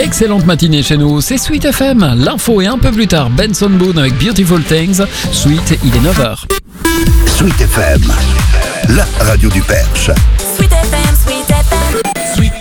Excellente matinée chez nous, c'est Sweet FM. L'info et un peu plus tard, Benson Boone avec Beautiful Things. Sweet, il est 9h. Sweet FM, la radio du Perche. Sweet FM, Sweet FM. Sweet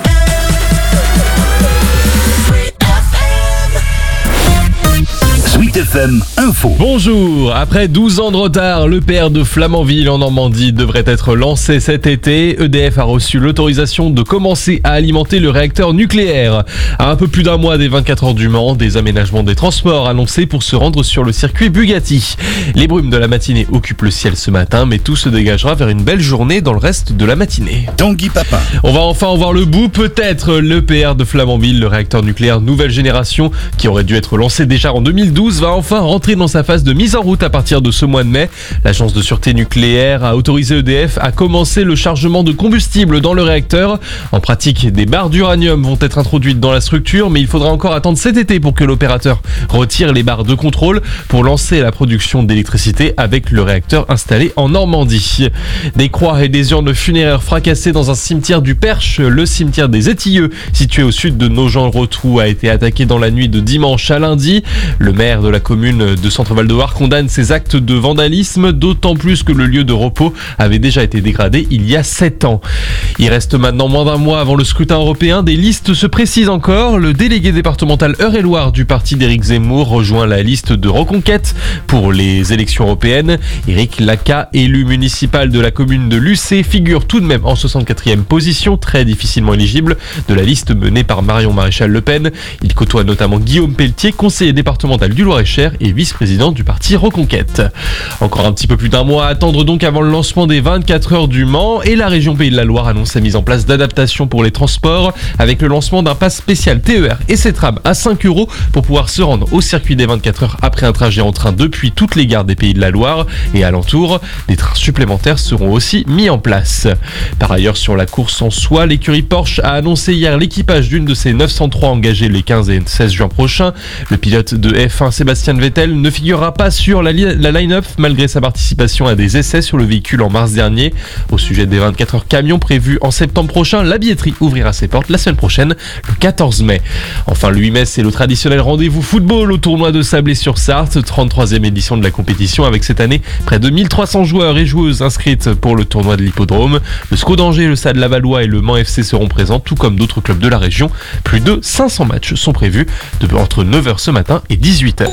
Sweet FM Info. Bonjour, après 12 ans de retard, le PR de Flamanville en Normandie devrait être lancé cet été. EDF a reçu l'autorisation de commencer à alimenter le réacteur nucléaire. À un peu plus d'un mois des 24 heures du Mans, des aménagements des transports annoncés pour se rendre sur le circuit Bugatti. Les brumes de la matinée occupent le ciel ce matin, mais tout se dégagera vers une belle journée dans le reste de la matinée. Tanguy Papin. On va enfin en voir le bout, peut-être. Le PR de Flamanville, le réacteur nucléaire nouvelle génération, qui aurait dû être lancé déjà en 2012, va enfin rentrer dans sa phase de mise en route à partir de ce mois de mai. L'agence de sûreté nucléaire a autorisé EDF à commencer le chargement de combustible dans le réacteur. En pratique, des barres d'uranium vont être introduites dans la structure, mais il faudra encore attendre cet été pour que l'opérateur retire les barres de contrôle pour lancer la production d'électricité avec le réacteur installé en Normandie. Des croix et des urnes funéraires fracassées dans un cimetière du Perche. Le cimetière des Étilleux, situé au sud de Nogent-le-Rotrou, a été attaqué dans la nuit de dimanche à lundi. Le maire de la commune de Centre-Val de Loire condamne ces actes de vandalisme, d'autant plus que le lieu de repos avait déjà été dégradé il y a 7 ans. Il reste maintenant moins d'un mois avant le scrutin européen. Des listes se précisent encore. Le délégué départemental Eure-et-Loire du parti d'Éric Zemmour rejoint la liste de Reconquête pour les élections européennes. Éric Laca, élu municipal de la commune de Lucé, figure tout de même en 64e position, très difficilement éligible, de la liste menée par Marion Maréchal-Le Pen. Il côtoie notamment Guillaume Pelletier, conseiller départemental du Loir-et-Cher et vice-président du parti Reconquête. Encore un petit peu plus d'un mois à attendre donc avant le lancement des 24 heures du Mans, et la région Pays de la Loire annonce la mise en place d'adaptations pour les transports avec le lancement d'un pass spécial TER et C-Tram à 5 € pour pouvoir se rendre au circuit des 24 heures après un trajet en train depuis toutes les gares des Pays de la Loire et alentours. Des trains supplémentaires seront aussi mis en place. Par ailleurs, sur la course en soi, l'écurie Porsche a annoncé hier l'équipage d'une de ses 903 engagées les 15 et 16 juin prochains. Le pilote de F1 Sébastien Vettel ne figurera pas sur la line-up malgré sa participation à des essais sur le véhicule en mars dernier. Au sujet des 24 heures camions prévus en septembre prochain, la billetterie ouvrira ses portes la semaine prochaine, le 14 mai. Enfin, le 8 mai, c'est le traditionnel rendez-vous football au tournoi de Sablé-sur-Sarthe, 33e édition de la compétition avec cette année près de 1300 joueurs et joueuses inscrites pour le tournoi de l'Hippodrome. Le SCO d'Angers, le Stade Lavallois et le Mans FC seront présents, tout comme d'autres clubs de la région. Plus de 500 matchs sont prévus entre 9h ce matin et 18h.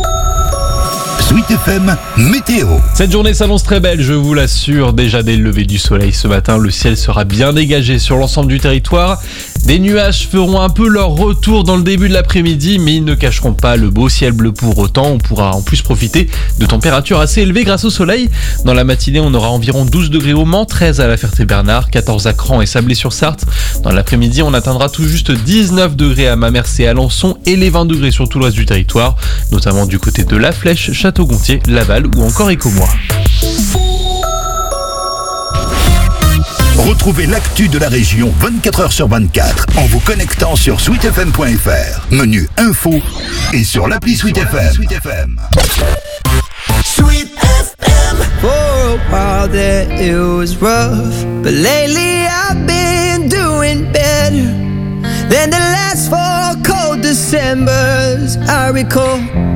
Sweet FM Météo. Cette journée s'annonce très belle, je vous l'assure. Déjà dès le lever du soleil ce matin, le ciel sera bien dégagé sur l'ensemble du territoire. Des nuages feront un peu leur retour dans le début de l'après-midi, mais ils ne cacheront pas le beau ciel bleu pour autant. On pourra en plus profiter de températures assez élevées grâce au soleil. Dans la matinée, on aura environ 12 degrés au Mans, 13 à La Ferté-Bernard, 14 à Cran et Sablé-sur-Sarthe. Dans l'après-midi, on atteindra tout juste 19 degrés à Mamers et Alençon et les 20 degrés sur tout l'ouest du territoire, notamment du côté de La Flèche, Château-Gontier, Laval ou encore Écomois. Retrouvez l'actu de la région 24 heures sur 24 en vous connectant sur sweetfm.fr, menu info et sur l'appli Sweet FM. Sweet FM. Sweet FM. For a while there it was rough, but lately I've been doing better than the last 4 cold Decembers I recall.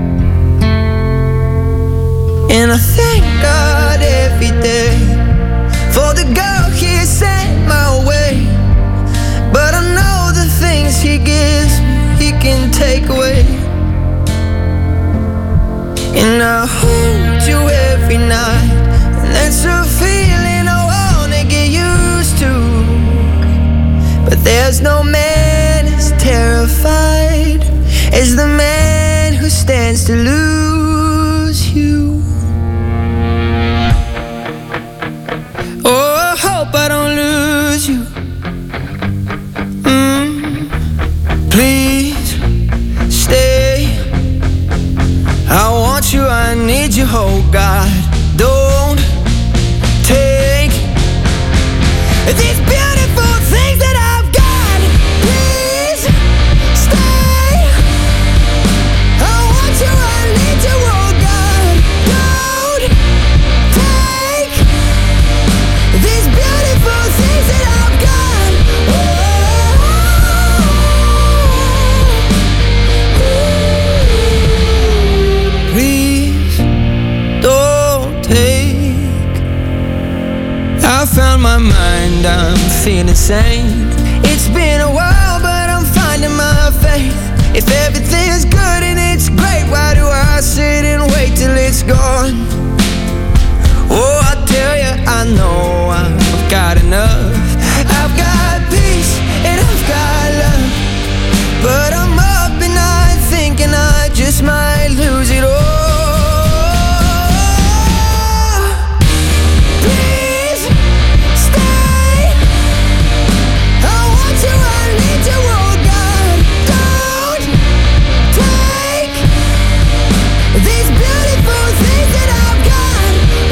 And I thank God every day for the girl He sent my way. But I know the things He gives me, He can take away. And I hold you every night, and that's a feeling I wanna get used to. But there's no man as terrified as the man who stands to lose you. Oh, I hope I don't lose you. Please stay. I want you, I need you, oh God. Don't take these beautiful things that I've got. Please stay. I want you, I need you, oh God. Don't take these beautiful things that I've got. Oh. mind, I'm feeling sane. It's been a while, but I'm finding my faith. If everything's good and it's great, why do I sit and wait till it's gone? Oh, I tell you, I know I've got enough. I've got peace and I've got love, but I'm up at night thinking I just might lose it all. Please stay. I want you, I need you, oh God. Don't take these beautiful things that I've got.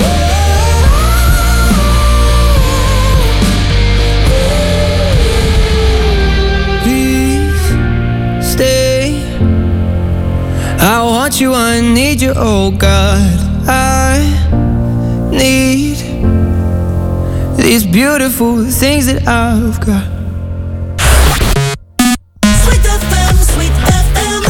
Please stay. I want you, I need you, oh God. I need these beautiful things that I've got. Sweet FM, Sweet FM.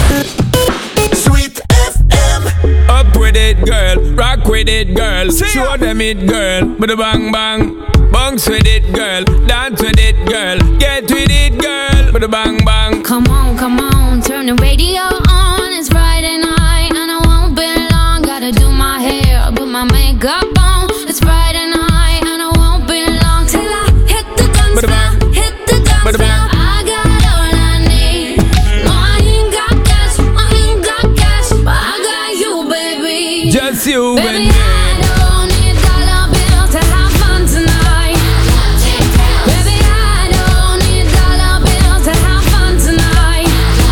Sweet FM. Up with it, girl. Rock with it, girl. Show them it, girl. With a bang bang. Bounce with it, girl. Dance with it, girl. Get with it, girl. With a bang bang. Come on, turn the radio on. It's Friday night and I won't be long. Gotta do my hair, put my makeup on. It's Friday night and I won't be long till I hit the guns now. Hit the guns now. I got all I need. No, I ain't got cash, but I got you, baby. Just you Baby, and me. I don't need dollar bills to have fun tonight. Baby, I don't need dollar bills to have fun tonight.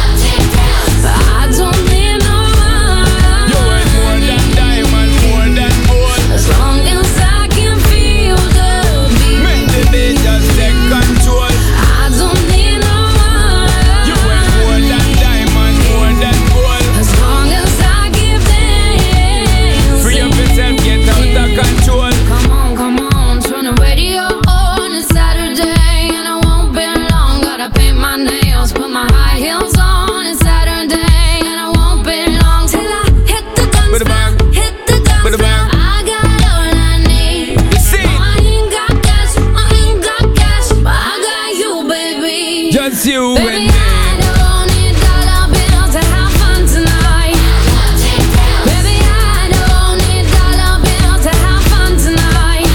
I don't need no You money. ain't more than diamond, more than gold. As long as I can feel the Make beat. the beat just take control. I don't need no money. You ain't more than diamond, more than gold. As long as I give them. Free up yourself, get out of control. Come on, turn the radio on. It's Saturday and I won't be long. Gotta paint my nails, put my high heels on. It's Saturday and I won't be long till I hit the guns With a now. bang. Hit the guns With a bang. now. I got all I need. See. No, I ain't got cash, but I got you, baby. Just you and Baby, me. I don't need dollar bills to have fun tonight. Baby, I don't need dollar bills to have fun tonight.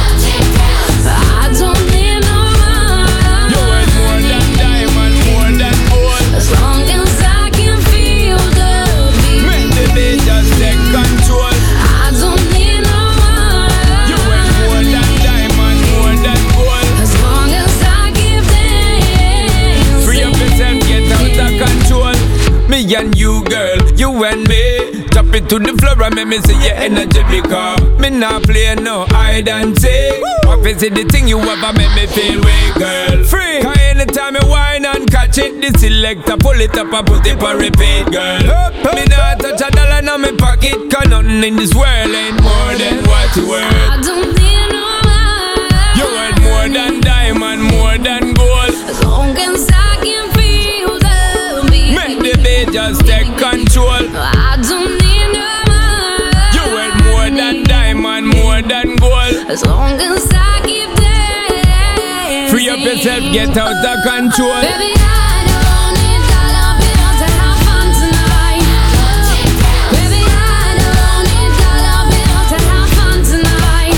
I don't need no You ain't more money. than diamond, more than gold. As long as I can feel the Make the beat. beat just take control. I don't need no You ain't more money. than diamond, more than gold. As long as I give them. Free up yourself, get out of control. Me and you, girl, you and me. Drop it to the floor and make me see your energy because me not play no hide and seek. Obviously the thing you ever make me feel way, girl. Free. Cause anytime you whine and catch it, the selector pull it up and put it on repeat, girl. Me not touch a dollar in my pocket, cause nothing in this world ain't more than what you worth. I don't need no money. You worth more than diamond, more than gold. As long as I can feel the beat. Make the beat just take control. I don't need no money. You worth more than diamond, more than gold. As long as I keep dancing. Free up yourself, get out of control. Baby, I don't need dollar bills to have fun tonight. Baby, I don't need dollar bills to have fun tonight.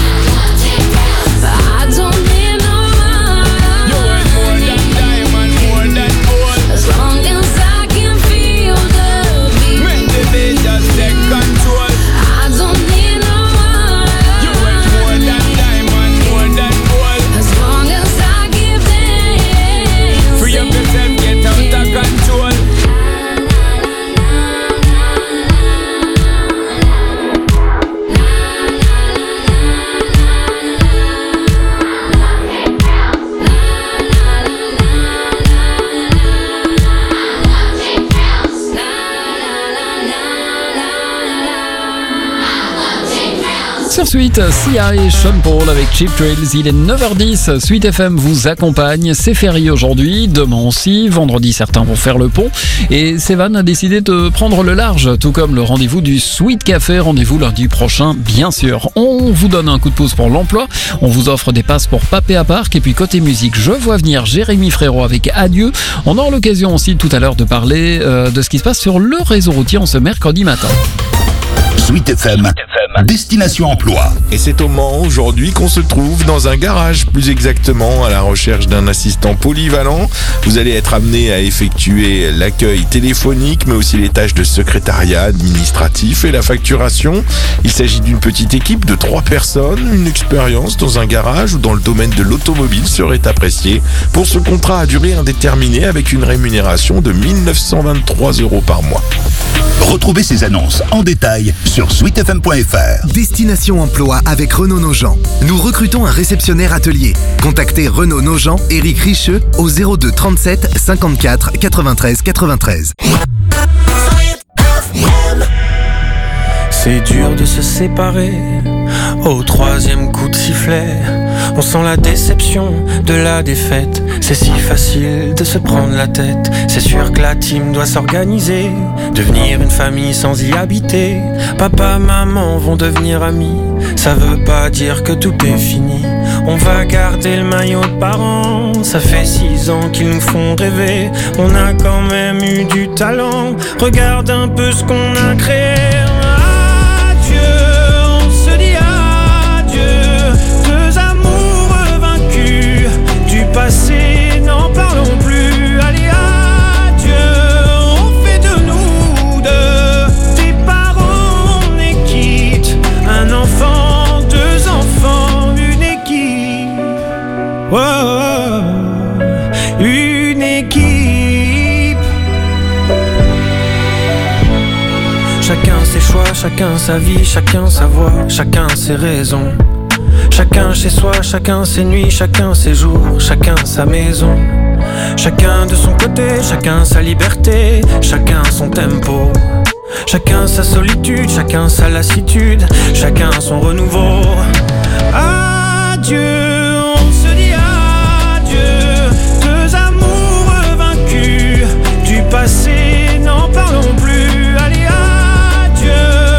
I don't need no You worth more money. than diamond, more than gold. As long as I can feel the Make beat. the beat just take control. I don't need no You worth more money. than diamond, more than gold. As long as I give them. Free up yourself, suite, Sia et Sean Paul avec Cheap Thrills. Il est 9h10, Sweet FM vous accompagne. C'est férié aujourd'hui, demain aussi, vendredi certains vont faire le pont. Et Sévan a décidé de prendre le large, tout comme le rendez-vous du Sweet Café. Rendez-vous lundi prochain, bien sûr. On vous donne un coup de pouce pour l'emploi. On vous offre des passes pour Papéa Park. Et puis côté musique, je vois venir Jérémy Frérot avec Adieu. On aura l'occasion aussi tout à l'heure de parler de ce qui se passe sur le réseau routier en ce mercredi matin. Sweet FM, Destination Emploi. Et c'est au Mans aujourd'hui qu'on se trouve dans un garage, plus exactement à la recherche d'un assistant polyvalent. Vous allez être amené à effectuer l'accueil téléphonique, mais aussi les tâches de secrétariat administratif et la facturation. Il s'agit d'une petite équipe de 3 personnes. Une expérience dans un garage ou dans le domaine de l'automobile serait appréciée pour ce contrat à durée indéterminée avec une rémunération de 1 923 € par mois. Retrouvez ces annonces en détail sur sweetfm.fr. Destination Emploi avec Renaud Nogent. Nous recrutons un réceptionnaire atelier. Contactez Renaud Nogent, Éric Richeux au 02 37 54 93 93. C'est dur de se séparer au 3e coup de sifflet. On sent la déception de la défaite. C'est si facile de se prendre la tête. C'est sûr que la team doit s'organiser, devenir une famille sans y habiter. Papa, maman vont devenir amis. Ça veut pas dire que tout est fini. On va garder le maillot de parents. Ça fait 6 ans qu'ils nous font rêver. On a quand même eu du talent. Regarde un peu ce qu'on a créé. Passé, n'en parlons plus. Allez, adieu, on fait de nous deux des parents, on est quitte. Un enfant, 2 enfants, une équipe. Oh, une équipe. Chacun ses choix, chacun sa vie, chacun sa voix, chacun ses raisons. Chacun chez soi, chacun ses nuits, chacun ses jours, chacun sa maison. Chacun de son côté, chacun sa liberté, chacun son tempo. Chacun sa solitude, chacun sa lassitude, chacun son renouveau. Adieu, on se dit adieu. 2 amours vaincus, du passé, n'en parlons plus. Allez, adieu.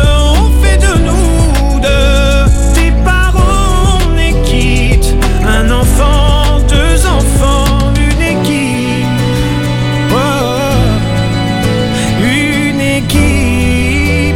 Un enfant, 2 enfants, une équipe. Oh, une équipe.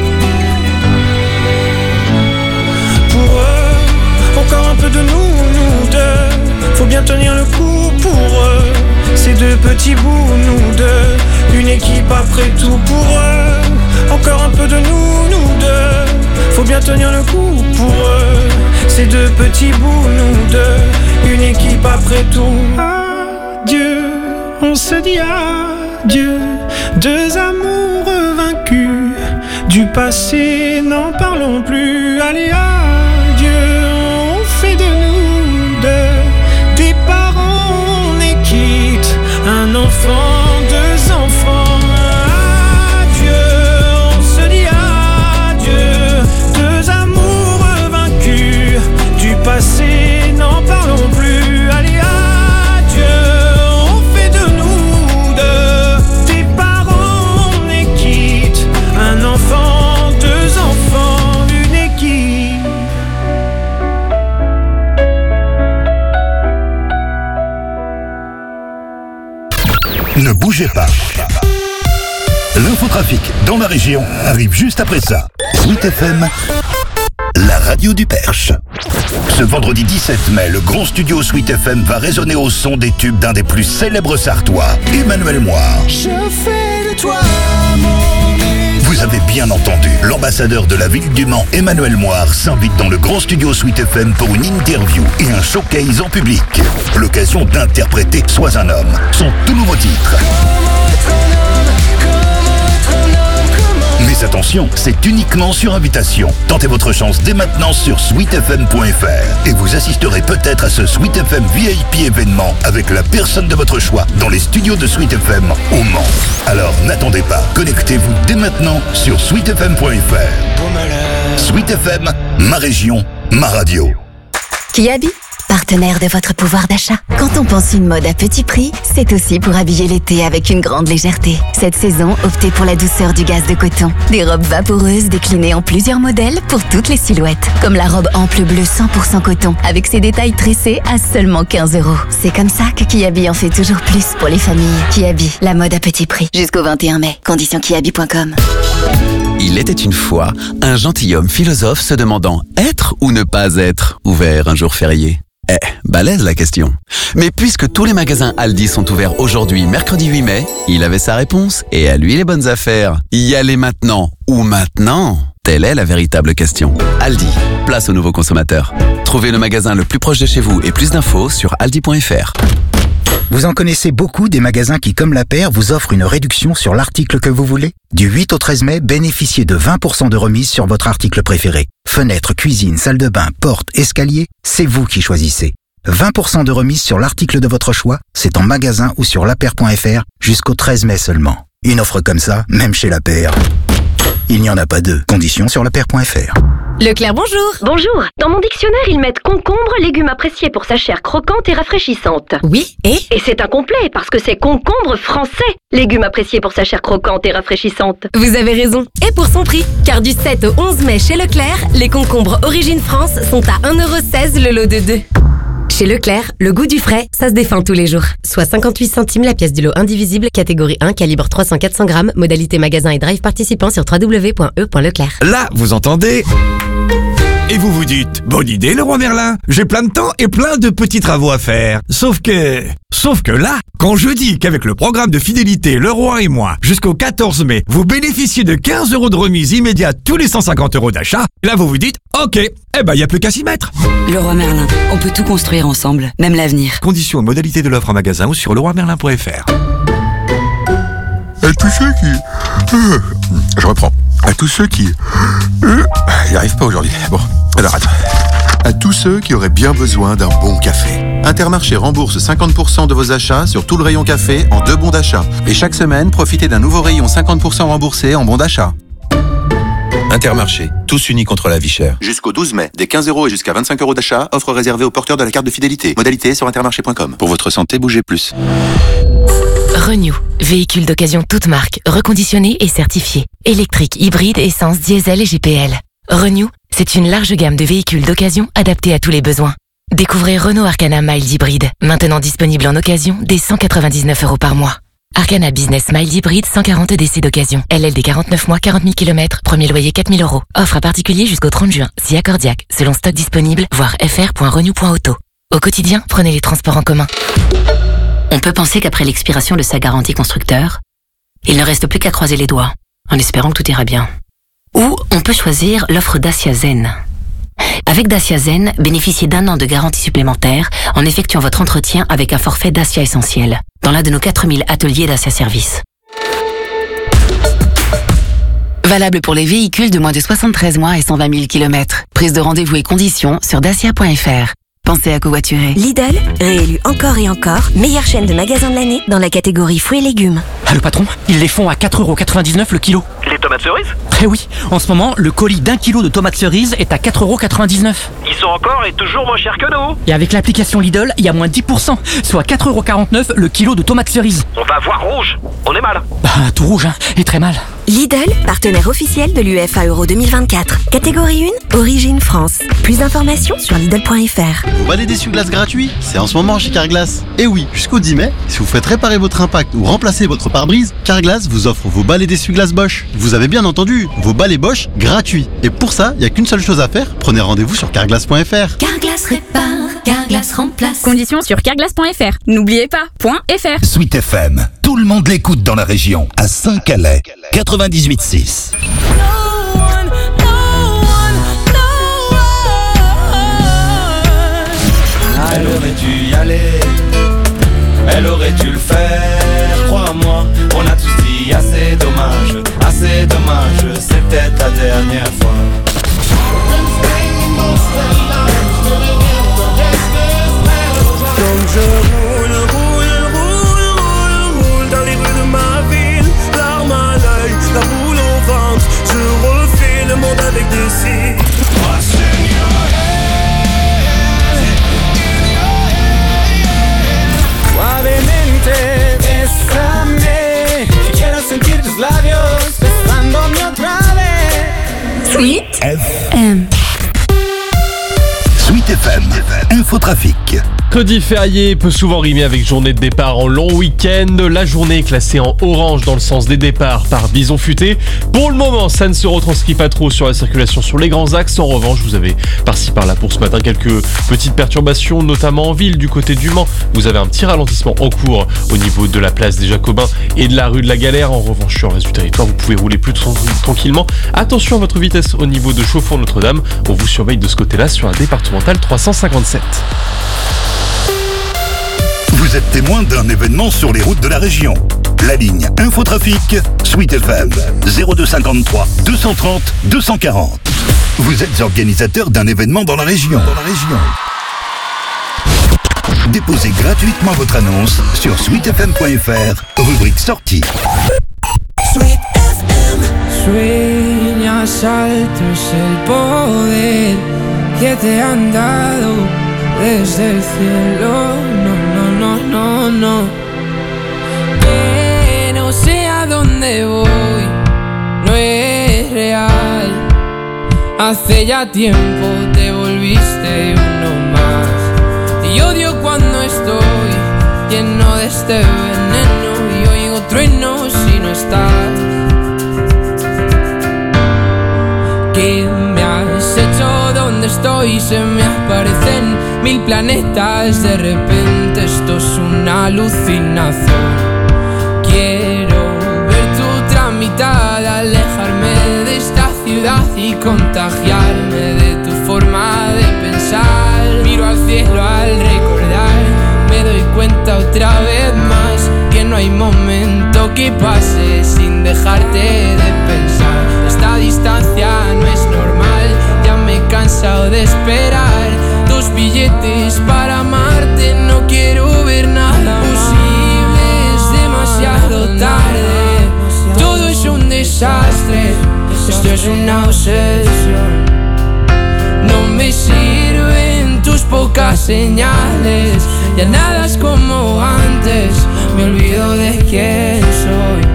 Pour eux, encore un peu de nous deux. Faut bien tenir le coup pour eux. Ces 2 petits bouts, nous deux. Une équipe après tout pour eux. Encore un peu de nous deux. Faut bien tenir le coup pour eux. Ces 2 petits bouts, nous deux, une équipe après tout. Adieu, on se dit adieu. 2 amours vaincus, du passé, n'en parlons plus. Allez, adieu, on fait de nous deux des parents, on est quitte. Un enfant, 2 enfants. Passé, n'en parlons plus. Allez, adieu, on fait de nous deux des parents, on est quitte. Un enfant, 2 enfants, une équipe. Ne bougez pas. L'infotrafic dans la région arrive juste après ça. Sweet FM, la radio du Perche. Ce vendredi 17 mai, le grand studio Sweet FM va résonner au son des tubes d'un des plus célèbres Sartois, Emmanuel Moire. Je fais de toi mon... Vous avez bien entendu, l'ambassadeur de la ville du Mans, Emmanuel Moire, s'invite dans le grand studio Sweet FM pour une interview et un showcase en public. L'occasion d'interpréter Sois un homme, son tout nouveau titre. Mais Mais attention, c'est uniquement sur invitation. Tentez votre chance dès maintenant sur sweetfm.fr et vous assisterez peut-être à ce Sweet FM VIP événement avec la personne de votre choix dans les studios de Sweet FM au Mans. Alors n'attendez pas, connectez-vous dès maintenant sur sweetfm.fr. Sweet FM, ma région, ma radio. Kiabi, partenaire de votre pouvoir d'achat. Quand on pense une mode à petit prix, c'est aussi pour habiller l'été avec une grande légèreté. Cette saison, optez pour la douceur du gaze de coton. Des robes vaporeuses déclinées en plusieurs modèles pour toutes les silhouettes. Comme la robe ample bleue 100% coton, avec ses détails tressés à seulement 15 €. C'est comme ça que Kiabi en fait toujours plus pour les familles. Kiabi, la mode à petit prix. Jusqu'au 21 mai. Conditions kiabi.com. Il était une fois un gentilhomme philosophe se demandant être ou ne pas être ouvert un jour férié. Balèze la question. Mais puisque tous les magasins Aldi sont ouverts aujourd'hui, mercredi 8 mai, il avait sa réponse et à lui les bonnes affaires. Y aller maintenant ou maintenant? Telle est la véritable question. Aldi, place aux nouveaux consommateurs. Trouvez le magasin le plus proche de chez vous et plus d'infos sur aldi.fr. Vous en connaissez beaucoup des magasins qui, comme La Paire, vous offrent une réduction sur l'article que vous voulez? Du 8 au 13 mai, bénéficiez de 20% de remise sur votre article préféré. Fenêtre, cuisine, salle de bain, porte, escalier, c'est vous qui choisissez. 20% de remise sur l'article de votre choix, c'est en magasin ou sur lapaire.fr jusqu'au 13 mai seulement. Une offre comme ça, même chez La Paire, il n'y en a pas deux. Conditions sur lapaire.fr. Leclerc, bonjour. Bonjour. Dans mon dictionnaire, ils mettent concombre, légume apprécié pour sa chair croquante et rafraîchissante. Oui, et c'est incomplet parce que c'est concombre français, légume apprécié pour sa chair croquante et rafraîchissante. Vous avez raison. Et pour son prix, car du 7 au 11 mai chez Leclerc, les concombres Origine France sont à 1,16 € le lot de 2. Chez Leclerc, le goût du frais, ça se défend tous les jours. Soit 58 centimes la pièce du lot indivisible, catégorie 1, calibre 300-400 grammes, modalité magasin et drive participant sur www.e.leclerc. Là, vous entendez ? Et vous vous dites, bonne idée Leroy Merlin, j'ai plein de temps et plein de petits travaux à faire. Sauf que là, quand je dis qu'avec le programme de fidélité Leroy et moi, jusqu'au 14 mai, vous bénéficiez de 15 € de remise immédiate tous les 150 € d'achat, là vous vous dites, ok, y a plus qu'à s'y mettre. Leroy Merlin, on peut tout construire ensemble, même l'avenir. Conditions et modalités de l'offre en magasin ou sur leroymerlin.fr. À tous ceux qui... Je reprends. À tous ceux qui... J'y arrive pas aujourd'hui. Bon, alors attends. À tous ceux qui auraient bien besoin d'un bon café. Intermarché rembourse 50% de vos achats sur tout le rayon café en 2 bons d'achat. Et chaque semaine, profitez d'un nouveau rayon 50% remboursé en bons d'achat. Intermarché, tous unis contre la vie chère. Jusqu'au 12 mai, des 15 € et jusqu'à 25 € d'achat, offre réservée aux porteurs de la carte de fidélité. Modalité sur intermarché.com. Pour votre santé, bougez plus. Renew, véhicule d'occasion toute marque, reconditionné et certifié. Électrique, hybride, essence, diesel et GPL. Renew, c'est une large gamme de véhicules d'occasion adaptés à tous les besoins. Découvrez Renault Arcana Mild Hybride, maintenant disponible en occasion dès 199 € par mois. Arcana Business Mild Hybride 140 DC d'occasion. LLD 49 mois, 40 000 km, premier loyer 4 000 €. Offre à particulier jusqu'au 30 juin, si accordiaque, selon stock disponible, voir fr.renew.auto. Au quotidien, prenez les transports en commun. On peut penser qu'après l'expiration de sa garantie constructeur, il ne reste plus qu'à croiser les doigts, en espérant que tout ira bien. Ou on peut choisir l'offre Dacia Zen. Avec Dacia Zen, bénéficiez d'1 an de garantie supplémentaire en effectuant votre entretien avec un forfait Dacia Essentiel, dans l'un de nos 4000 ateliers Dacia Service. Valable pour les véhicules de moins de 73 mois et 120 000 km. Prise de rendez-vous et conditions sur dacia.fr. Pensez à covoiturer. Lidl, réélu encore et encore, meilleure chaîne de magasins de l'année dans la catégorie fruits et légumes. Ah, le patron, ils les font à 4,99 € le kilo. Les tomates cerises ? Eh oui, en ce moment, le colis d'1 kilo de tomates cerises est à 4,99 €. Ils sont encore et toujours moins chers que nous. Et avec l'application Lidl, il y a moins 10%, soit 4,49 € le kilo de tomates cerises. On va voir rouge, on est mal. Bah, tout rouge, hein, et très mal. Lidl, partenaire officiel de l'UEFA Euro 2024. Catégorie 1, Origine France. Plus d'informations sur Lidl.fr. Vous balai d'essuie-glace gratuit, c'est en ce moment chez Carglass. Et oui, jusqu'au 10 mai, si vous faites réparer votre impact ou remplacer votre pare-brise, Carglass vous offre vos balais d'essuie-glace Bosch. Vous avez bien entendu, vos balais Bosch gratuits. Et pour ça, il n'y a qu'une seule chose à faire, prenez rendez-vous sur carglass.fr. Carglass répare, Carglass remplace. Conditions sur carglass.fr. N'oubliez pas, .fr. Sweet FM, tout le monde l'écoute dans la région. À Saint-Calais, 98.6. Elle aurait dû y aller, elle aurait dû le faire, crois-moi. On a tous dit assez dommage, assez c'est dommage, c'est peut-être la dernière fois. Donc je roule dans les rues de ma ville, larmes à l'œil, la boule au ventre. Je refais le monde avec des cils. Suavemente, bésame, quiero sentir tus labios besándome otra vez. Sweet FM. Sweet FM, Infotrafic. Mercredi férié peut souvent rimer avec journée de départ en long week-end. La journée est classée en orange dans le sens des départs par Bison Futé. Pour le moment, ça ne se retranscrit pas trop sur la circulation sur les grands axes. En revanche, vous avez par-ci par-là pour ce matin quelques petites perturbations, notamment en ville du côté du Mans. Vous avez un petit ralentissement en cours au niveau de la place des Jacobins et de la rue de la Galère. En revanche, sur le reste du territoire, vous pouvez rouler plus tranquillement. Attention à votre vitesse au niveau de Chauffour-Notre-Dame. On vous surveille de ce côté-là sur la départementale 357. Vous êtes témoin d'un événement sur les routes de la région. La ligne Infotrafic, Sweet FM, 0253 230 240. Vous êtes organisateur d'un événement dans la région. Déposez gratuitement votre annonce sur sweetfm.fr, rubrique sortie. Sweet FM. Sueñas alto es el poder que te han dado desde el cielo. No. Que no sé a dónde voy, no es real. Hace ya tiempo te volviste uno más. Y odio cuando estoy lleno de este veneno y oigo truenos si no estás. ¿Qué me has hecho? ¿Dónde estoy? Se me aparecen 1000 planetas. De repente esto es una alucinación. Quiero ver tu tramitada, alejarme de esta ciudad y contagiarme de tu forma de pensar. Miro al cielo al recordar, me doy cuenta otra vez más que no hay momento que pase sin dejarte de pensar. Esta distancia no es normal, ya me he cansado de esperar tus billetes para amarte. No quiero ver nada posible, es demasiado tarde. Todo es un desastre, esto es una obsesión. No me sirven tus pocas señales, ya nada es como antes, me olvido de quién soy.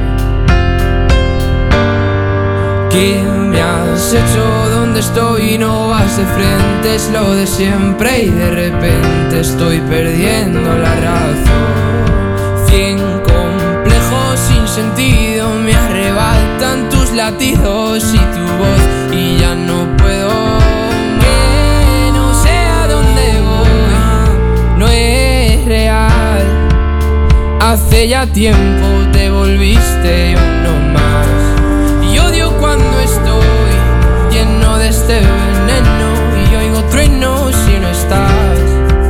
¿Qué me has hecho? ¿Dónde estoy? No vas de frente, es lo de siempre y de repente estoy perdiendo la razón. 100 complejos sin sentido me arrebatan tus latidos y tu voz y ya no puedo. Que no sé a dónde voy, no es real. Hace ya tiempo te volviste uno más. Y odio cuando estoy lleno de este veneno y oigo truenos si no estás.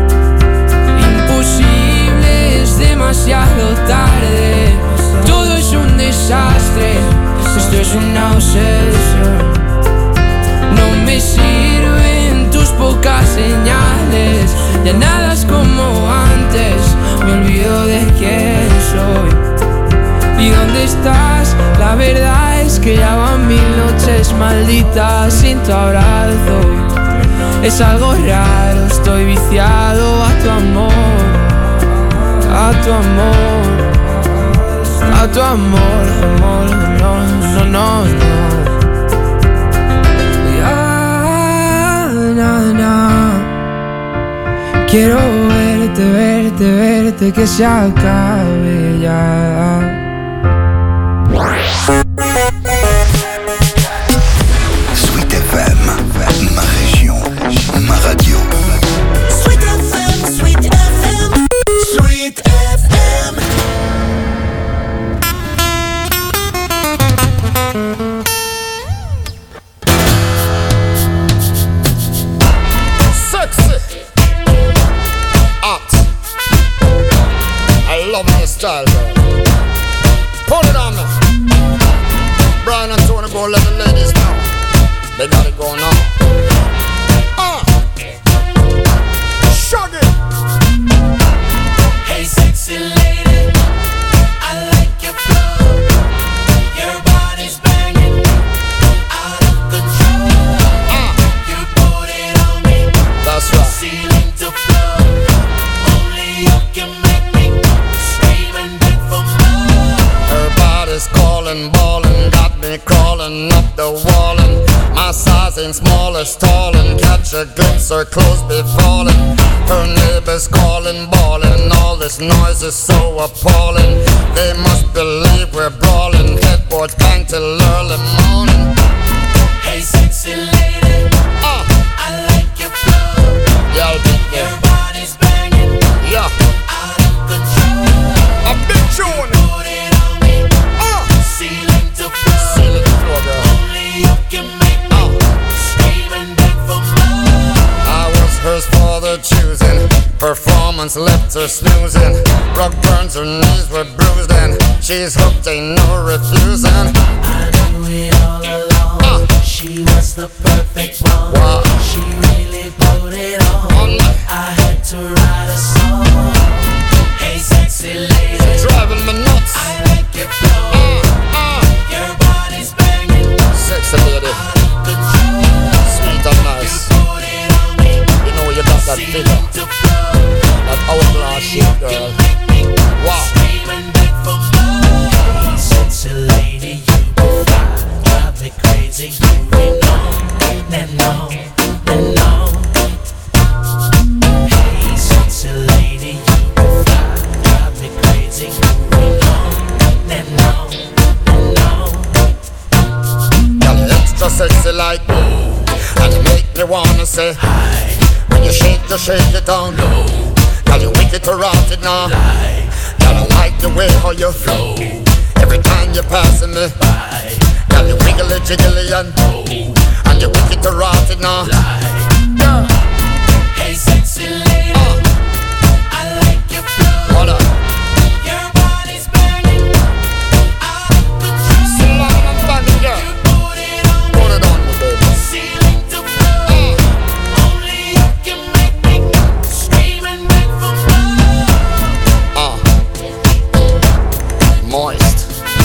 Imposible, es demasiado tarde. Todo es un desastre, esto es una obsesión. No me sirven tus pocas señales, ya nada es como antes, me olvido de quién soy. ¿Y dónde estás? La verdad es que ya van 1000 noches malditas sin tu abrazo. Es algo raro, estoy viciado a tu amor, a tu amor, a tu amor, amor, no. Ya, quiero verte, que se acabe ya. Sweet FM, ma région, ma radio. Sweet FM, Sweet FM, Sweet FM. Sexy, hot. I love my style, girl. Put it on me. Brian control of the ladies now. They got it going on. Shug it. Hey sexy lady, I like your flow. Your body's banging, out of control. You put it on me. That's right. Ceiling to floor. Only you can make me scream and beg for more. Her body's calling, ballin', got me crawling up the wall. And my size ain't small or stalling. Catch a glimpse, her clothes be falling. Her neighbors calling, bawling. All this noise is so appalling. They must believe we're brawling. Headboards bang till early morning. Hey sexy lady, I like your flow. Yeah, I'll be there. Your body's banging, yeah, out of control. A big tune. Put it on me. Ceiling to floor. Ceiling to floor, girl. Only you can make me scream and beg for more. I was hers for the choosing. Performance left her snoozing. Rug burns, her knees were bruised, and she's hooked, ain't no refusing. I knew it all along. She was the perfect one. Wow. She really put it on. I had to write a song. Hey sexy lady, Driving me nuts. I like your flow. Your body's banging, Sexy lady, out of control. sweet and nice. Put it on me. You know you got that figure, Ceiling to floor. that hourglass shape, girl. Wow. Scream and beg for more. Hey sexy lady, you be fine. Drive me crazy, moving on and on and on. Hey sexy lady, you be fine. Drive me crazy, moving on and on and on. Girl, you extra sexy like me, and you make me wanna say hi. When you shake it on low. Girl, you wicked to rotted now. Girl, I like the way how you flow. Every time you're passing me by. Girl, you wiggly jiggly and and you wicked to rotted now. Girl, Hey sexy lady, I like your flow. what up? Your body's banging, out of control. Sit down and bang it, girl. Put it on me, baby. Ceiling to floor. Only you can make me scream and beg for more. Moist.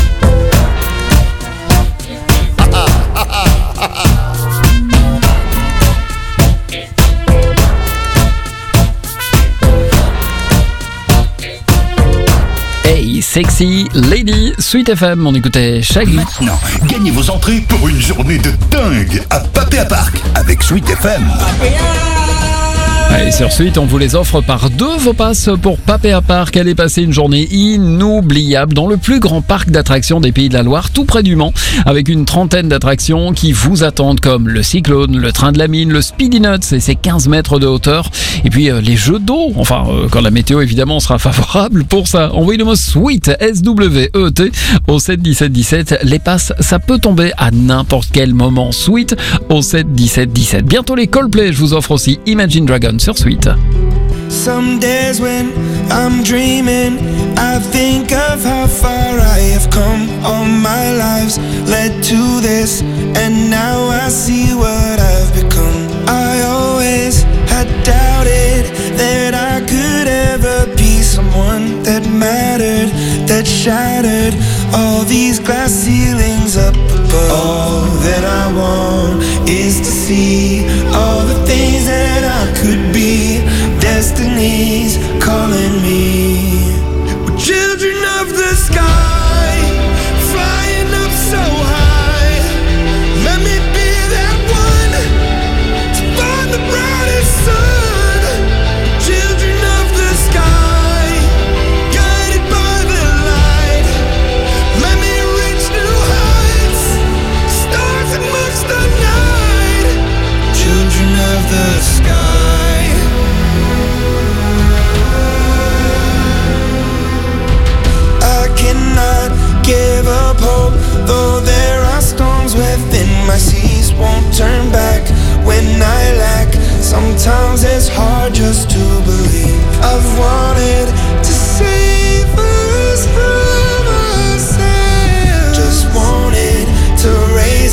Hey, sexy lady, Sweet FM, on écoutait Shaggy. Maintenant, gagnez vos entrées pour une journée de dingue à Papéa Park avec Sweet FM. Allez, sur Sweet, on vous les offre par 2 vos passes pour Papéa Park. Allez passer une journée inoubliable dans le plus grand parc d'attractions des Pays de la Loire, tout près du Mans, avec une trentaine d'attractions qui vous attendent comme le Cyclone, le Train de la Mine, le Speedy Nuts et ses 15 mètres de hauteur. Et puis les jeux d'eau, enfin quand la météo évidemment sera favorable pour ça. Envoyez le mot SWEET, S-W-E-T, au 7 17 17. Les passes, ça peut tomber à n'importe quel moment. SWEET au 7 17 17. Bientôt les Coldplay, je vous offre aussi Imagine Dragons sur Sweet. Some days when I'm dreaming, I think of how far I have come. All my lives led to this, and now I see what I've become. I always had doubted that I could ever be someone that mattered, that shattered all these glass ceilings up above. All that I want is to see all the things that I could be. Destiny's calling me. We're children of the sky, flying up so high. Let me be that one to find the brightest sun. Children of the sky, guided by the light. Let me reach new heights, stars amongst the night. Children of the sky. Give up hope, though there are storms within my seas. Won't turn back when I lack. Sometimes it's hard just to believe. I've wanted to save us from ourselves. Just wanted to raise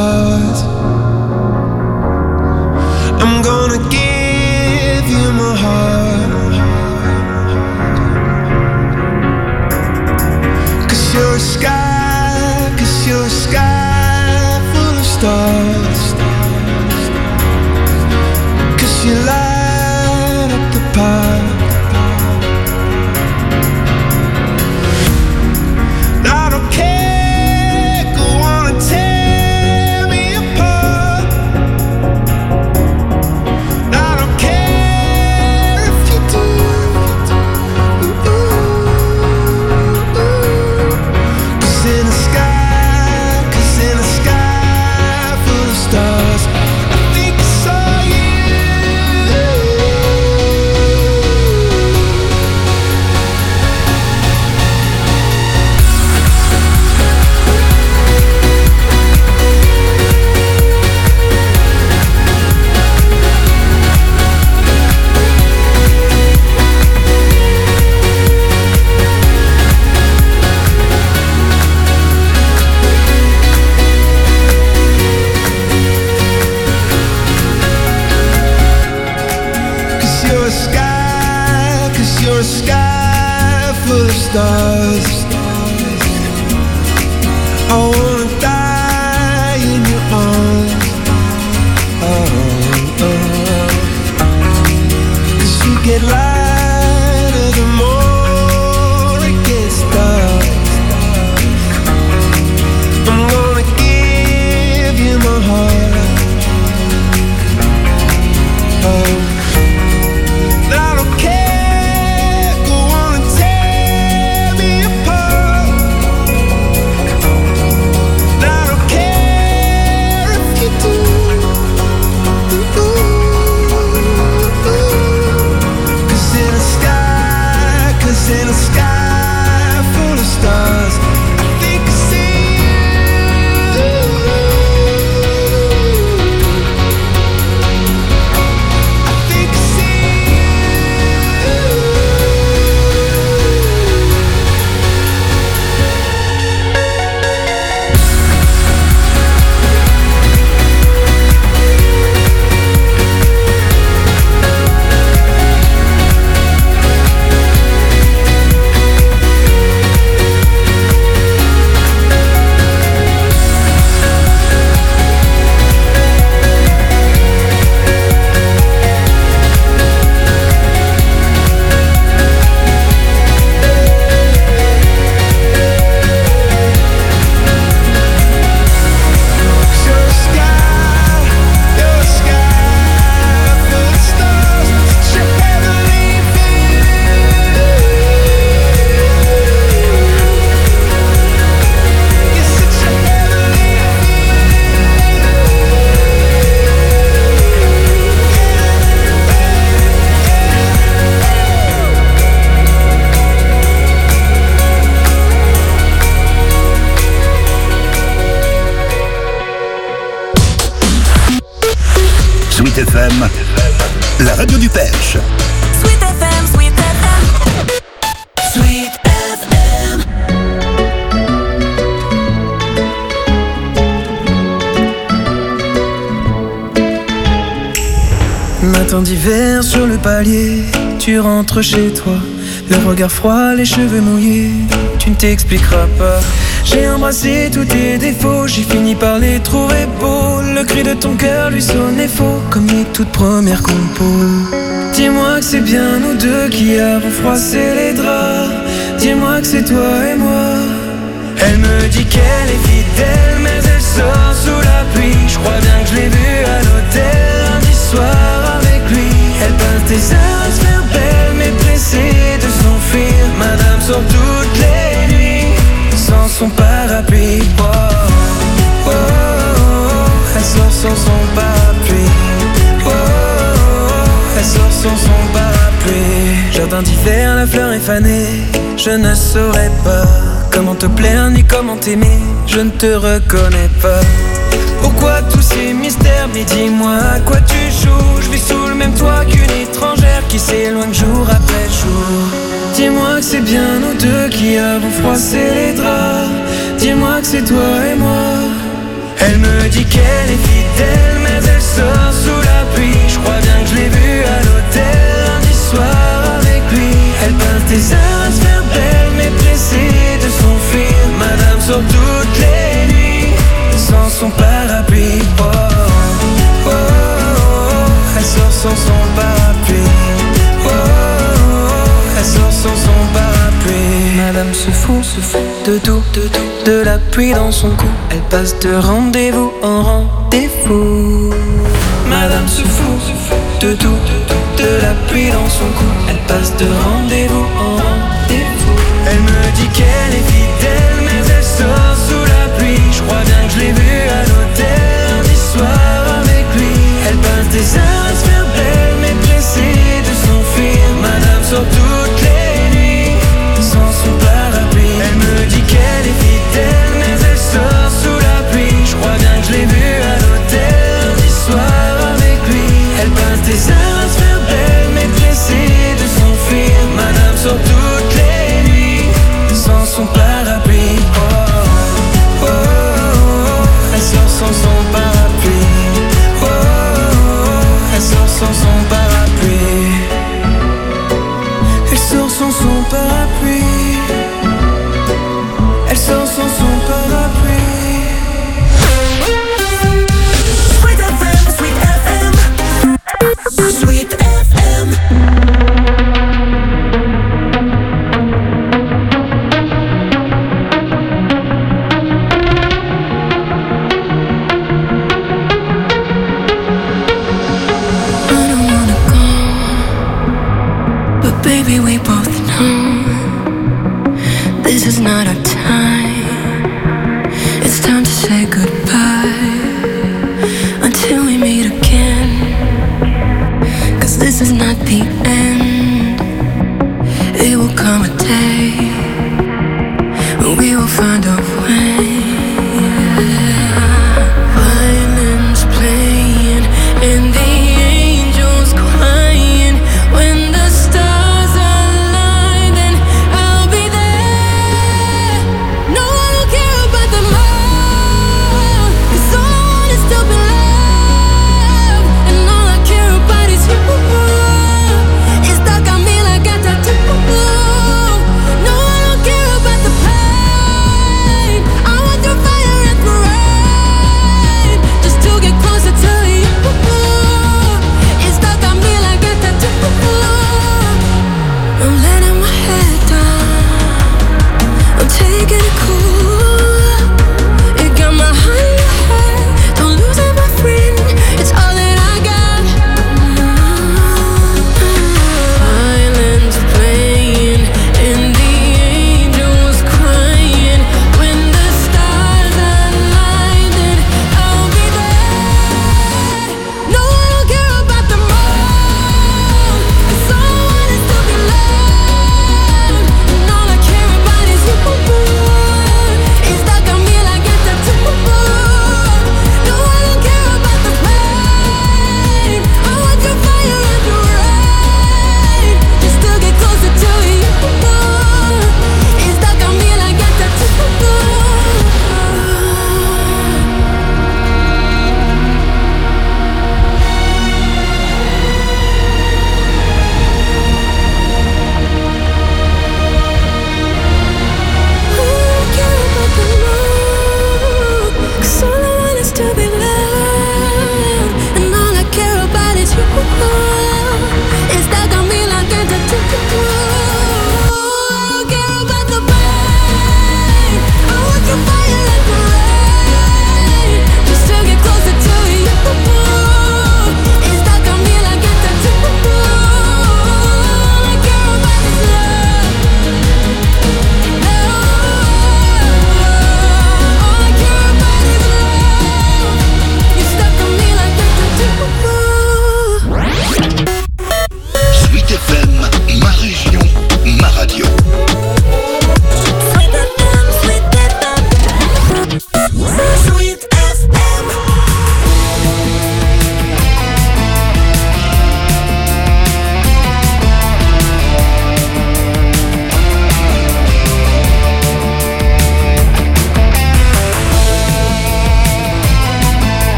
stars. I'm gonna give you my heart. 'Cause you're a sky, 'cause you're a sky full of stars. 'Cause you light up the path. I don't care, go on and tear me apart. I don't care if you do. Cause in a sky full of stars, I think I saw you. Cause you're a sky full of stars. I wanna die in your arms. Cause you get lighter the more it gets dark. I'm gonna give you my heart. I don't care, go on and tear me apart. I don't care if you do. Cause in a sky full of stars, I think I see you. I think I see Sweet FM, la radio du Perche. Sweet FM, Sweet FM. Sweet FM. Matin d'hiver sur le palier, tu rentres chez toi, le regard froid, les cheveux mouillés, tu ne t'expliqueras pas. J'ai embrassé tous tes défauts, j'ai fini par les trouver beaux. Le cri de ton cœur lui sonnait faux, comme les toutes premières compos. Dis-moi que c'est bien nous deux qui avons froissé les draps. Dis-moi que c'est toi et moi. Elle me dit qu'elle est fidèle, mais elle sort sous la pluie. Je crois bien que je l'ai vue à l'hôtel lundi soir avec lui. Elle pince des heures à se faire belle, mais pressée de s'enfuir. Madame sort toutes les nuits sans son parapluie. Oh, oh, oh, oh. Elle sort sans son parapluie. Oh, oh, oh. Elle sort sans son parapluie. Jardin d'hiver, la fleur est fanée. Je ne saurais pas comment te plaire ni comment t'aimer. Je ne te reconnais pas. Pourquoi tous ces mystères? Mais dis-moi à quoi tu joues. Je vis sous le même toit qu'une étrangère qui s'éloigne jour après jour. Dis-moi que c'est bien nous deux qui avons froissé les draps. Dis-moi que c'est toi et moi. Elle me dit qu'elle est fidèle, mais elle sort sous la pluie. Je crois bien que je l'ai vue à l'hôtel lundi soir avec lui. Elle peint tes heures à se faire belle, mais pressée de s'enfuir. Madame sort toutes les nuits sans son parapluie. Oh, oh, oh, oh. Elle sort sans son parapluie. Oh, oh, oh. Elle sort sans son parapluie. Madame se fout de tout, de la pluie dans son cou. Elle passe de rendez-vous en rendez-vous. Madame se fout de tout, de la pluie dans son cou. Elle passe de rendez-vous en rendez-vous. Elle me dit qu'elle est fidèle, mais elle sort sous la pluie. Je crois bien que je l'ai vue à l'hôtel lundi soir avec lui. Elle passe des heures à se faire belle, mais pressée de s'enfuir. Madame sort toutes les nuits sans son parapluie. Elle me dit qu'elle est fidèle, mais elle sort sous la pluie. Je crois bien que je l'ai vue à l'hôtel lundi soir avec lui. Elle passe des heures à se faire belle, mais pressée de s'enfuir. Madame sort toutes les nuits sans son parapluie. Oh, oh, oh, oh. Elle sort sans son parapluie. Oh, oh, oh. Elle sort sans son parapluie. Elle sort sans son parapluie. Elle sort sans son parapluie. Sweet FM, Sweet FM, Sweet FM. I don't wanna go, but baby we both know this is not our time. It's time to say goodbye until we meet again. 'Cause this is not the end. It will come a day when we will find a way. Violins playing and the angels crying. When the stars align, then I'll be there.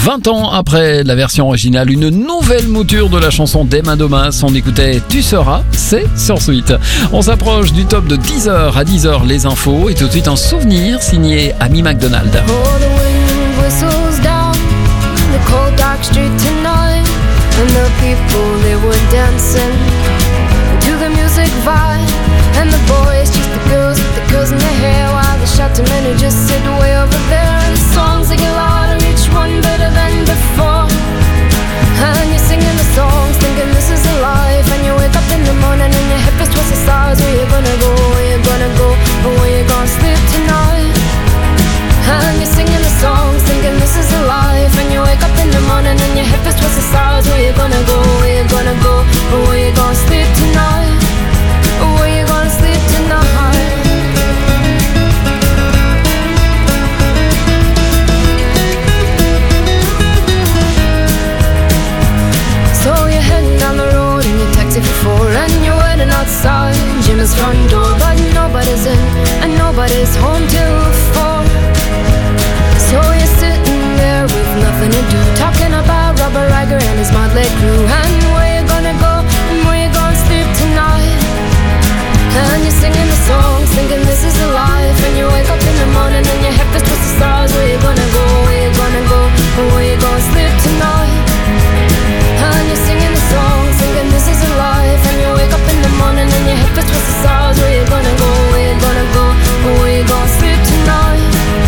20 ans après la version originale, une nouvelle mouture de la chanson d'Emma Domas. On écoutait Tu seras, c'est sur Suite. On s'approche du top de 10h à 10h les infos et tout de suite un souvenir signé Amy McDonald. Whistles down the cold dark street tonight, and the people they were dancing to the music vibe, and the boys chase the girls with the girls in their hair, while the shouting men who just sit way over there. And the songs they get louder, each one better than before, and you're singing the songs thinking this is a life, and you wake up in the morning and your hip is twisted sides. Where you gonna go, where you gonna go, or where you gonna sleep tonight? And you're singing the songs, thinking this is a life, and you wake up in the morning and your hip is twisted sides. Where you gonna go, where you gonna go, or where you gonna sleep tonight? Or where you gonna sleep tonight? So you're heading down the road in your taxi for 4, and you're waiting outside Jim's front door, but nobody's in and nobody's home till 4. So you're sitting there with nothing to do, talking about Robert Riger and his motley crew, and where you gonna go and where you gonna sleep tonight? And you're singing the songs, thinking this is a life, and you wake up in the morning and your hip is twisted stars. Where you gonna go, where you gonna go, or where you gonna sleep tonight? And you're singing the songs, thinking this is a life, and you wake up in the morning and your hip is twisted stars. Where you gonna go, where you gonna go, or where you gonna sleep tonight?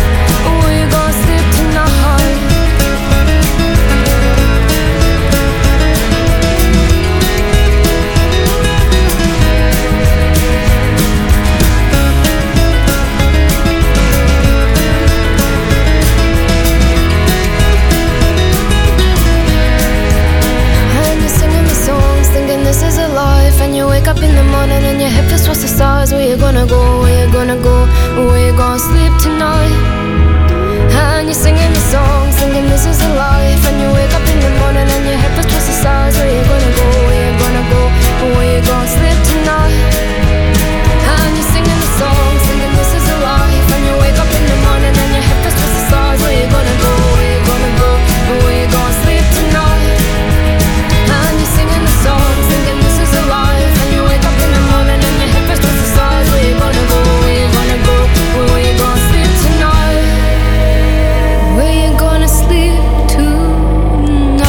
This is a life, and you wake up in the morning and your hip is towards the stars. Where you gonna go, where you gonna go, where you gonna sleep tonight? And you're singing the song, singing this is a life, and you wake up in the morning and your hip is towards the stars. Where you gonna go, where you gonna go, where you gonna sleep tonight? And you're singing the song, singing this is a life, and you wake up in the morning and your hip is towards the stars. Where you gonna go, where you gonna go, where you gonna sleep tonight? And you're singing the song, singing this is a life, and you wake up in the morning and your hip is towards the stars. Where you gonna go, where you gonna go, where you gonna sleep tonight? Where you gonna sleep tonight?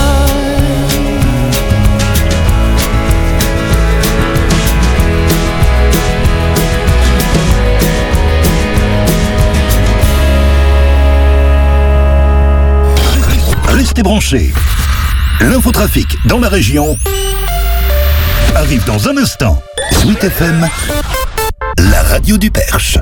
Restez branchés. L'infotrafic dans la région arrive dans un instant. Suite FM, la radio du Perche.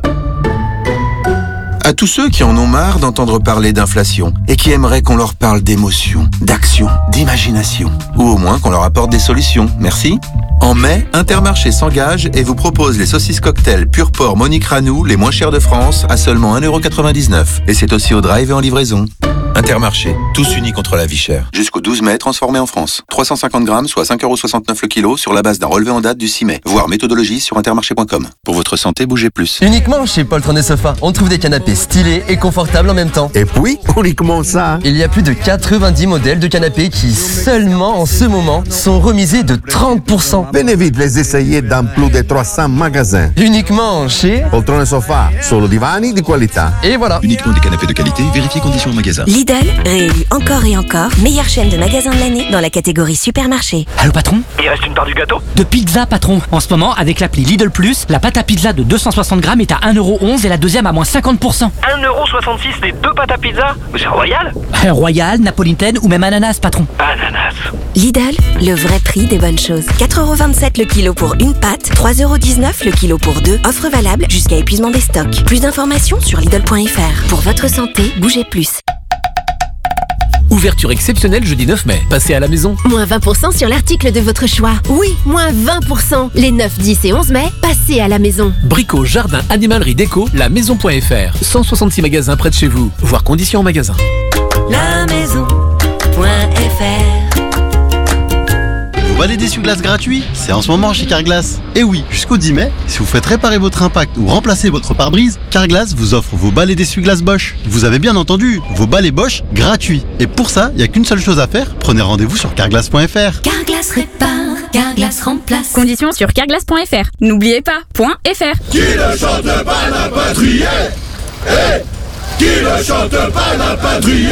À tous ceux qui en ont marre d'entendre parler d'inflation et qui aimeraient qu'on leur parle d'émotion, d'action, d'imagination, ou au moins qu'on leur apporte des solutions, merci. En mai, Intermarché s'engage et vous propose les saucisses cocktail pur porc Monique Ranou, les moins chères de France, à seulement 1,99€. Et c'est aussi au drive et en livraison. Intermarché, tous unis contre la vie chère. Jusqu'au 12 mai, transformé en France. 350 grammes, soit 5,69€ le kilo, sur la base d'un relevé en date du 6 mai. Voir méthodologie sur intermarché.com. Pour votre santé, bougez plus. Uniquement chez Poltron et Sofa, on trouve des canapés stylés et confortables en même temps. Et puis, uniquement ça. Il y a plus de 90 modèles de canapés qui, seulement en ce moment, sont remisés de 30%. Venez vite les essayer dans plus de 300 magasins. Uniquement chez Poltron et Sofa, solo divani di qualità. Et voilà. Uniquement des canapés de qualité, vérifiez conditions en magasin. Lidl, réélu encore et encore, meilleure chaîne de magasins de l'année dans la catégorie supermarché. Allô patron? Il reste une part du gâteau? De pizza patron. En ce moment, avec l'appli Lidl Plus, la pâte à pizza de 260 grammes est à 1,11€ et la deuxième à moins 50%. 1,66€ les deux pâtes à pizza? C'est royal? Royal, napolitaine ou même ananas patron. Ananas. Lidl, le vrai prix des bonnes choses. 4,27€ le kilo pour une pâte, 3,19€ le kilo pour deux. Offre valable jusqu'à épuisement des stocks. Plus d'informations sur Lidl.fr. Pour votre santé, bougez plus. Ouverture exceptionnelle jeudi 9 mai. Passez à la maison. Moins 20% sur l'article de votre choix. Oui, moins 20%. Les 9, 10 et 11 mai, passez à la maison. Brico, jardin, animalerie, déco, la maison.fr. 166 magasins près de chez vous. Voir conditions en magasin. La maison.fr. balais d'essuie-glace gratuits. C'est en ce moment chez Carglass. Et oui, jusqu'au 10 mai, si vous faites réparer votre impact ou remplacer votre pare-brise, Carglass vous offre vos balais d'essuie-glace Bosch. Vous avez bien entendu, vos balais Bosch gratuits. Et pour ça, il n'y a qu'une seule chose à faire, prenez rendez-vous sur carglass.fr. Carglass répare, Carglass remplace. Conditions sur carglass.fr. N'oubliez pas, .fr. Qui ne chante pas n'a pas trié. Qui ne chante pas n'a pas trié.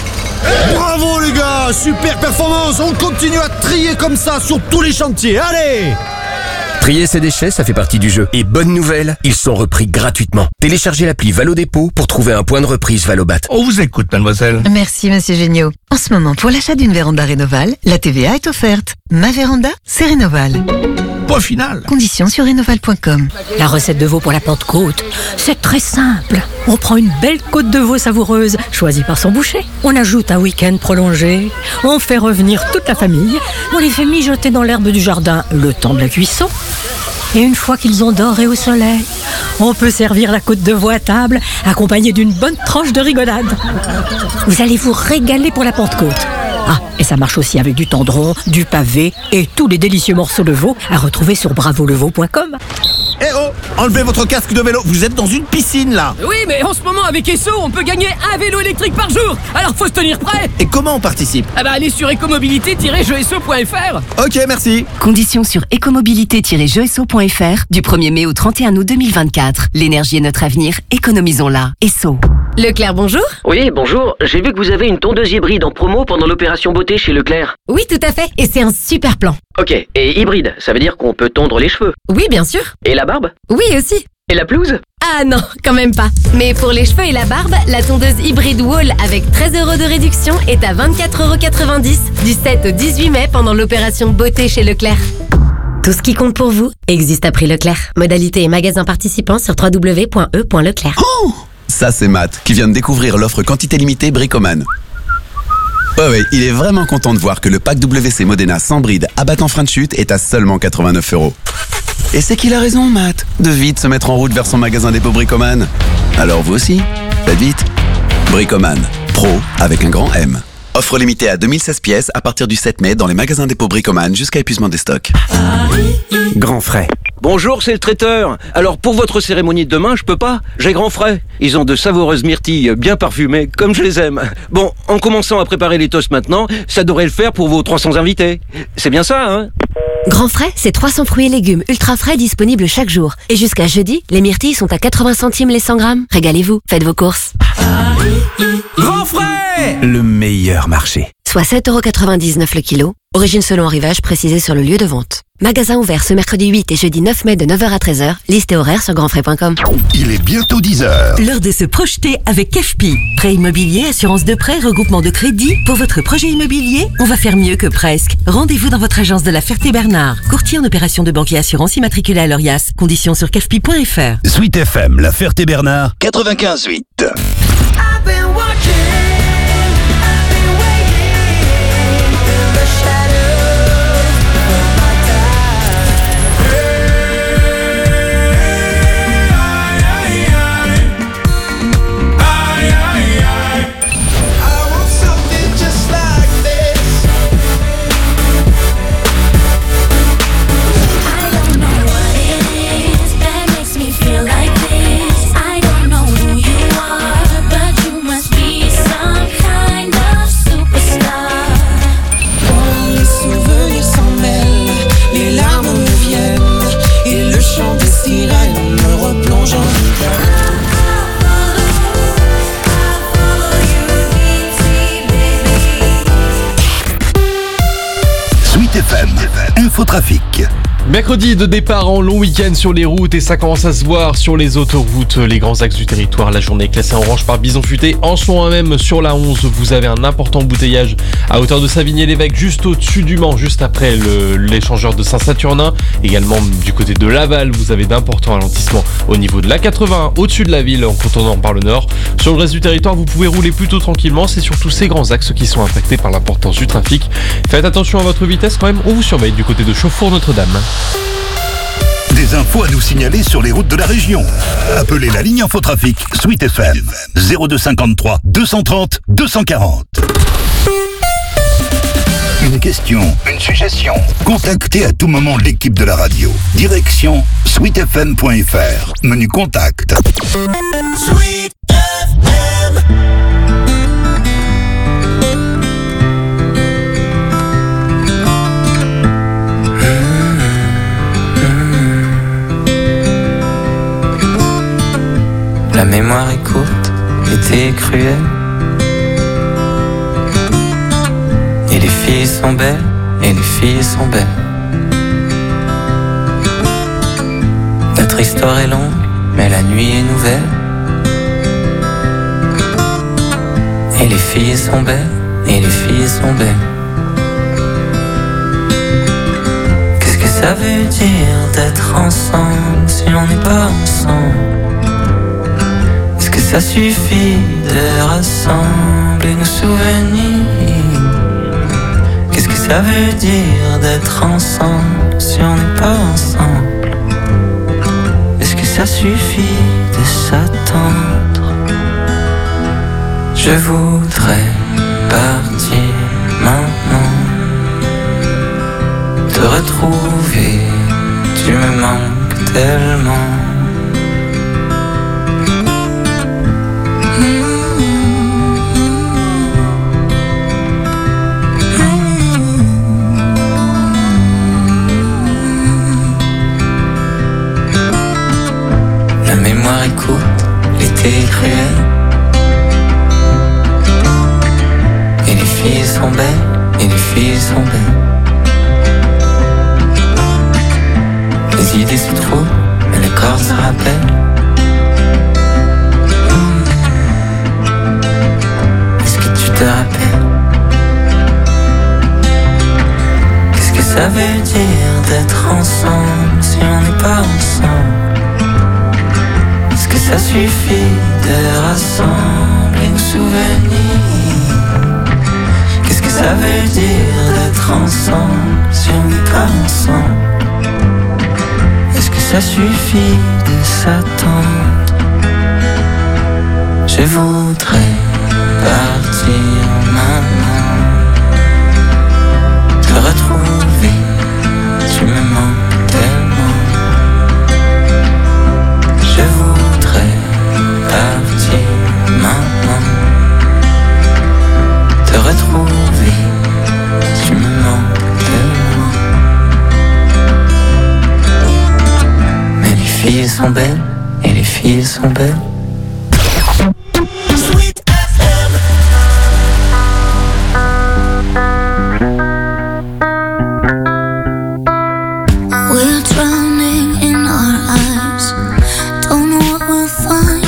Bravo les gars, super performance. On continue à trier comme ça sur tous les chantiers, allez. Trier ses déchets, ça fait partie du jeu. Et bonne nouvelle, ils sont repris gratuitement. Téléchargez l'appli Valo Dépôt pour trouver un point de reprise Valobat. On vous écoute, mademoiselle. Merci, monsieur Géniaux. En ce moment, pour l'achat d'une véranda Rénoval, la TVA est offerte. Ma véranda, c'est Rénoval. Point final. Conditions sur rénoval.com. La recette de veau pour la Pentecôte, c'est très simple. On prend une belle côte de veau savoureuse, choisie par son boucher. On ajoute un week-end prolongé. On fait revenir toute la famille. On les fait mijoter dans l'herbe du jardin le temps de la cuisson. Et une fois qu'ils ont doré au soleil, on peut servir la côte de veau à table, accompagnée d'une bonne tranche de rigolade. Vous allez vous régaler pour la Pentecôte. Ah, et ça marche aussi avec du tendron, du pavé et tous les délicieux morceaux de veau à retrouver sur bravoleveau.com. Eh oh, enlevez votre casque de vélo, vous êtes dans une piscine là. Oui, mais en ce moment avec Esso, on peut gagner un vélo électrique par jour. Alors faut se tenir prêt. Et comment on participe? Ah bah allez sur ecomobilité-jeesso.fr. Ok, merci. Conditions sur ecomobilité-jeesso.fr du 1er mai au 31 août 2024. L'énergie est notre avenir, économisons-la. Esso. Leclerc, bonjour. Oui, bonjour. J'ai vu que vous avez une tondeuse hybride en promo pendant l'opération beauté chez Leclerc. Oui, tout à fait. Et c'est un super plan. Ok, et hybride, ça veut dire qu'on peut tondre les cheveux? Oui, bien sûr. Et la barbe? Oui, aussi. Et la pelouse? Ah non, quand même pas. Mais pour les cheveux et la barbe, la tondeuse hybride Wall avec 13 € de réduction est à 24,90 € du 7 au 18 mai pendant l'opération beauté chez Leclerc. Tout ce qui compte pour vous existe à prix Leclerc. Modalité et magasin participants sur www.e.leclerc. Oh, ça c'est Matt, qui vient de découvrir l'offre quantité limitée Bricoman. Ouais, il est vraiment content de voir que le pack WC Modena sans bride abattant frein de chute est à seulement 89 €. Et c'est qu'il a raison, Matt, de vite se mettre en route vers son magasin dépôt Bricoman. Alors vous aussi, faites vite. Bricoman, pro avec un grand M. Offre limitée à 2016 pièces à partir du 7 mai dans les magasins dépôt Bricoman jusqu'à épuisement des stocks. Grand frais. Bonjour, c'est le traiteur. Alors pour votre cérémonie de demain, je peux pas. J'ai grand frais. Ils ont de savoureuses myrtilles bien parfumées, comme je les aime. Bon, en commençant à préparer les toasts maintenant, ça devrait le faire pour vos 300 invités. C'est bien ça, hein? Grand frais, c'est 300 fruits et légumes ultra frais disponibles chaque jour. Et jusqu'à jeudi, les myrtilles sont à 80 centimes les 100 grammes. Régalez-vous, faites vos courses. Grand frais, le meilleur marché. Soit 7,99 € le kilo. Origine selon arrivage précisé sur le lieu de vente. Magasin ouvert ce mercredi 8 et jeudi 9 mai de 9h à 13h. Liste et horaire sur grandfrais.com. Il est bientôt 10h. L'heure de se projeter avec CAFPI. Prêt immobilier, assurance de prêt, regroupement de crédit. Pour votre projet immobilier, on va faire mieux que presque. Rendez-vous dans votre agence de la Ferté-Bernard. Courtier en opération de banque et assurance immatriculé à l'ORIAS. Conditions sur CAFPI.fr. Sweet FM, la Ferté-Bernard, 95.8. Infotrafic. Mercredi de départ en long week-end sur les routes et ça commence à se voir sur les autoroutes, les grands axes du territoire. La journée est classée en orange par Bison Futé. En ce moment même sur la 11, vous avez un important embouteillage à hauteur de Savigny-l'Évêque, juste au-dessus du Mans, juste après l'échangeur de Saint-Saturnin. Également du côté de Laval, vous avez d'importants ralentissements au niveau de la 81, au-dessus de la ville en contournant par le nord. Sur le reste du territoire, vous pouvez rouler plutôt tranquillement. C'est surtout ces grands axes qui sont impactés par l'importance du trafic. Faites attention à votre vitesse quand même, on vous surveille du côté de Chauffour-Notre-Dame. Des infos à nous signaler sur les routes de la région. Appelez la ligne Infotrafic Sweet FM 0253 230 240. Une question question, une suggestion, contactez à tout moment l'équipe de la radio. Direction sweetfm.fr. Menu contact. Sweet FM. La mémoire est courte, l'été est cruel. Et les filles sont belles, et les filles sont belles. Notre histoire est longue, mais la nuit est nouvelle. Et les filles sont belles, et les filles sont belles. Qu'est-ce que ça veut dire d'être ensemble si on n'est pas ensemble? Est-ce que ça suffit de rassembler nos souvenirs? Qu'est-ce que ça veut dire d'être ensemble si on n'est pas ensemble? Est-ce que ça suffit de s'attendre? Je voudrais partir maintenant, te retrouver, tu me manques tellement. La mémoire est courte, l'été est cruel. Et les filles sont belles, et les filles sont belles. Les idées se trouvent, mais le corps se rappelle. Est-ce que tu te rappelles? Qu'est-ce que ça veut dire d'être ensemble si on n'est pas ensemble? Est-ce que ça suffit de rassembler nos souvenirs? Qu'est-ce que ça veut dire d'être ensemble si on n'est pas ensemble? Est-ce que ça suffit de s'attendre? Je voudrais partir maintenant, te retrouver, tu me manques tellement. Je voudrais partir maintenant, te retrouver, tu me manques tellement. Mais les filles sont belles, et les filles sont belles. Sweet FM. We're drowning in our eyes. Don't know what we'll find.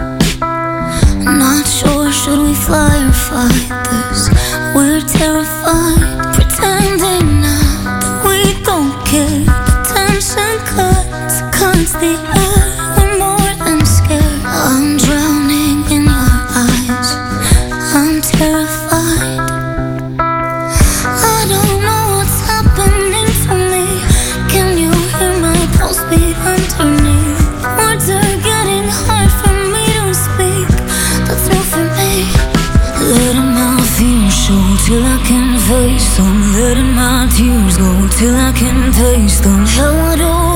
Not sure, should we fly or fight this? We're terrified, pretending now that we don't care. The tension cuts the air. We're more than scared. I'm drowning in your eyes. I'm terrified. I don't know what's happening to me. Can you hear my pulse beat underneath? Words are getting hard for me to speak. That's new for me. Letting my fears show till I can face them. Letting my tears go till I can taste them. Hell, I don't